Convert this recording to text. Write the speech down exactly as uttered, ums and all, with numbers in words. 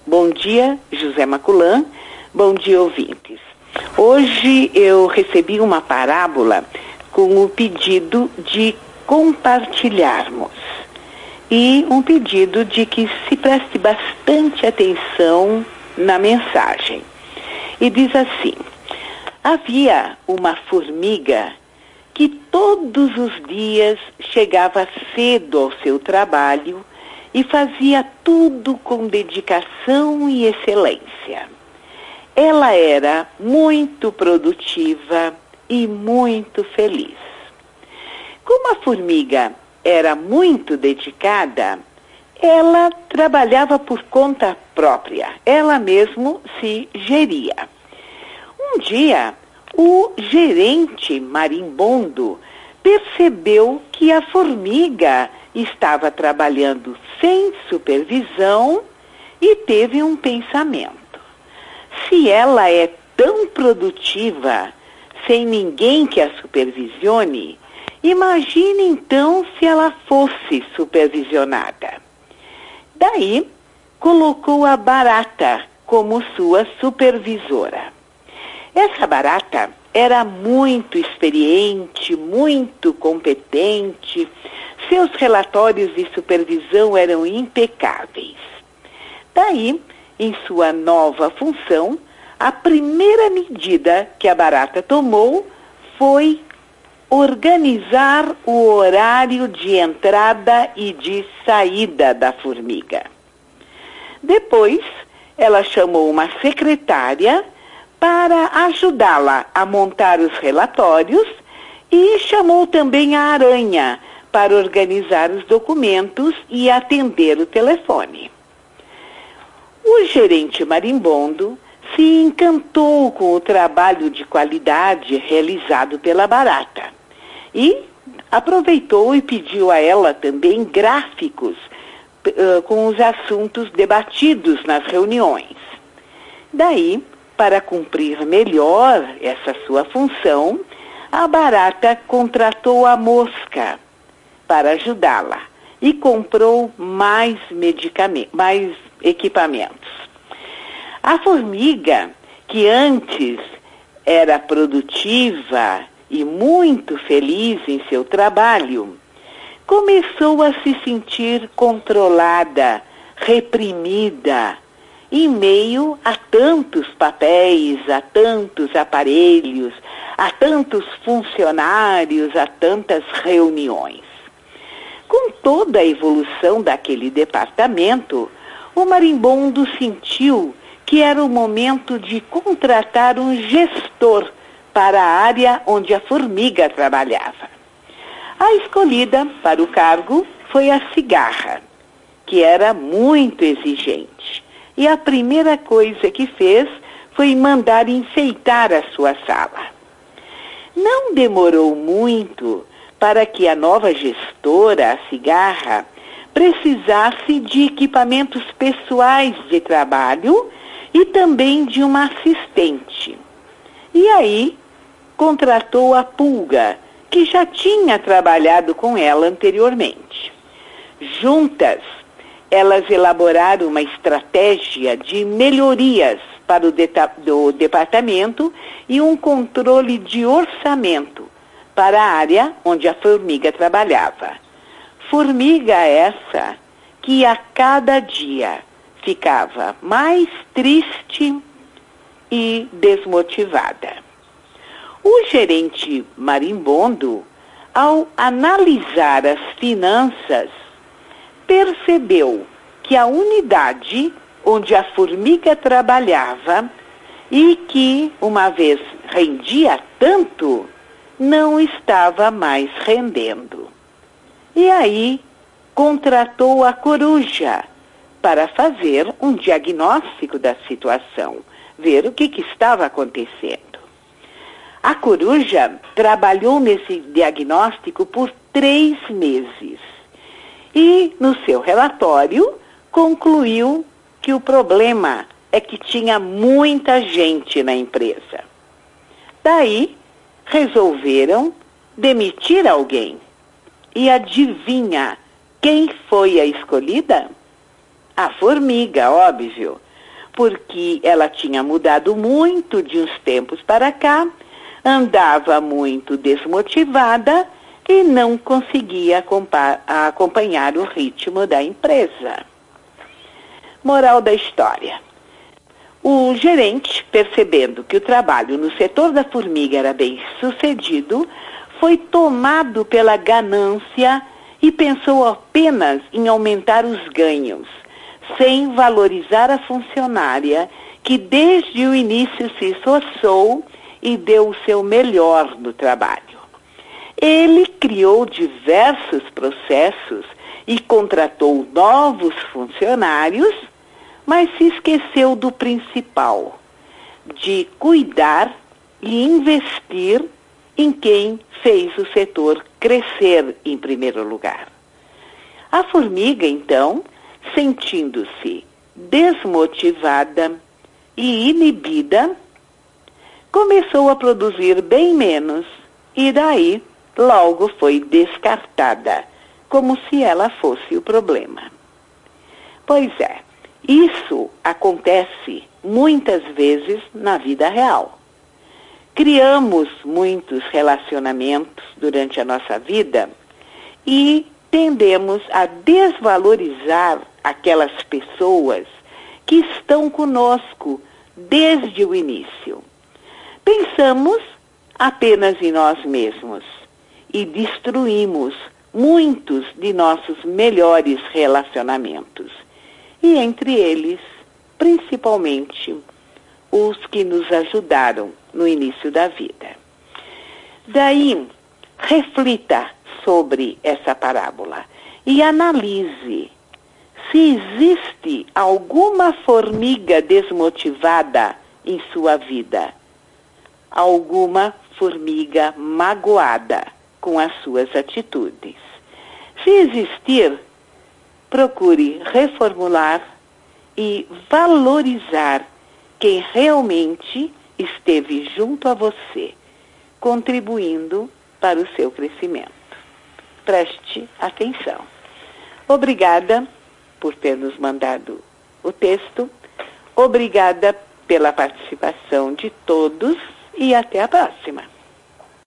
Bom dia, José Maculan. Bom dia, ouvintes. Hoje eu recebi uma parábola com o pedido de compartilharmos e um pedido de que se preste bastante atenção na mensagem. E diz assim: havia uma formiga que todos os dias chegava cedo ao seu trabalho e fazia tudo com dedicação e excelência. Ela era muito produtiva e muito feliz. Como a formiga era muito dedicada, ela trabalhava por conta própria, ela mesmo se geria. Um dia, o gerente marimbondo percebeu que a formiga estava trabalhando sem supervisão e teve um pensamento. Se ela é tão produtiva, sem ninguém que a supervisione, imagine então se ela fosse supervisionada. Daí, colocou a barata como sua supervisora. Essa barata era muito experiente, muito competente, seus relatórios de supervisão eram impecáveis. Daí, em sua nova função, a primeira medida que a barata tomou foi organizar o horário de entrada e de saída da formiga. Depois, ela chamou uma secretária para ajudá-la a montar os relatórios e chamou também a aranha para organizar os documentos e atender o telefone. O gerente marimbondo se encantou com o trabalho de qualidade realizado pela barata e aproveitou e pediu a ela também gráficos uh, com os assuntos debatidos nas reuniões. Daí, para cumprir melhor essa sua função, a barata contratou a mosca para ajudá-la e comprou mais medicamentos, mais equipamentos. A formiga, que antes era produtiva e muito feliz em seu trabalho, começou a se sentir controlada, reprimida, em meio a tantos papéis, a tantos aparelhos, a tantos funcionários, a tantas reuniões. Com toda a evolução daquele departamento, o marimbondo sentiu que era o momento de contratar um gestor para a área onde a formiga trabalhava. A escolhida para o cargo foi a cigarra, que era muito exigente. E a primeira coisa que fez foi mandar enfeitar a sua sala. Não demorou muito para que a nova gestora, a cigarra, precisasse de equipamentos pessoais de trabalho e também de uma assistente. E aí, contratou a pulga, que já tinha trabalhado com ela anteriormente. Juntas, elas elaboraram uma estratégia de melhorias para o do departamento e um controle de orçamento para a área onde a formiga trabalhava. Formiga essa que a cada dia ficava mais triste e desmotivada. O gerente marimbondo, ao analisar as finanças, percebeu que a unidade onde a formiga trabalhava e que, uma vez rendia tanto, não estava mais rendendo. E aí, contratou a coruja para fazer um diagnóstico da situação, ver o que, que estava acontecendo. A coruja trabalhou nesse diagnóstico por três meses e, no seu relatório, concluiu que o problema é que tinha muita gente na empresa. Daí, resolveram demitir alguém. E adivinha quem foi a escolhida? A formiga, óbvio, porque ela tinha mudado muito de uns tempos para cá, andava muito desmotivada e não conseguia acompanhar o ritmo da empresa. Moral da história. O gerente, percebendo que o trabalho no setor da formiga era bem sucedido, foi tomado pela ganância e pensou apenas em aumentar os ganhos, sem valorizar a funcionária que desde o início se esforçou e deu o seu melhor no trabalho. Ele criou diversos processos e contratou novos funcionários, mas se esqueceu do principal, de cuidar e investir em quem fez o setor crescer em primeiro lugar. A formiga, então, sentindo-se desmotivada e inibida, começou a produzir bem menos e daí logo foi descartada, como se ela fosse o problema. Pois é, isso acontece muitas vezes na vida real. Criamos muitos relacionamentos durante a nossa vida e tendemos a desvalorizar aquelas pessoas que estão conosco desde o início. Pensamos apenas em nós mesmos e destruímos muitos de nossos melhores relacionamentos. E entre eles, principalmente, os que nos ajudaram no início da vida. Daí, reflita sobre essa parábola e analise se existe alguma formiga desmotivada em sua vida, alguma formiga magoada com as suas atitudes. Se existir, procure reformular e valorizar quem realmente esteve junto a você, contribuindo para o seu crescimento. Preste atenção. Obrigada por ter nos mandado o texto. Obrigada pela participação de todos e até a próxima.